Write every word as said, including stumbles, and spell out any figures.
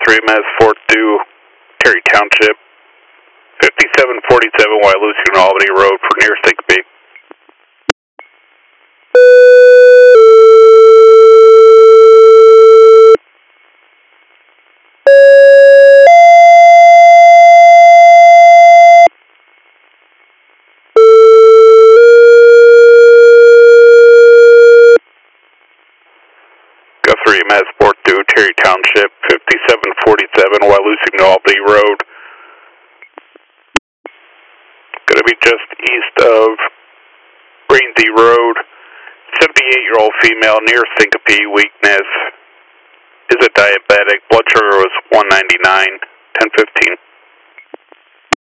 three, Mass four two, Terry Township, fifty-seven forty-seven Wyalusing Albany Road for near Syncope. Go three, Mass four two, Terry Township, fifty-seven forty-seven Wyalusing Albany Road. Going to be just east of Rainsy Road. seventy-eight-year-old female, near syncope, weakness. Is a diabetic. Blood sugar was one ninety-nine, ten fifteen.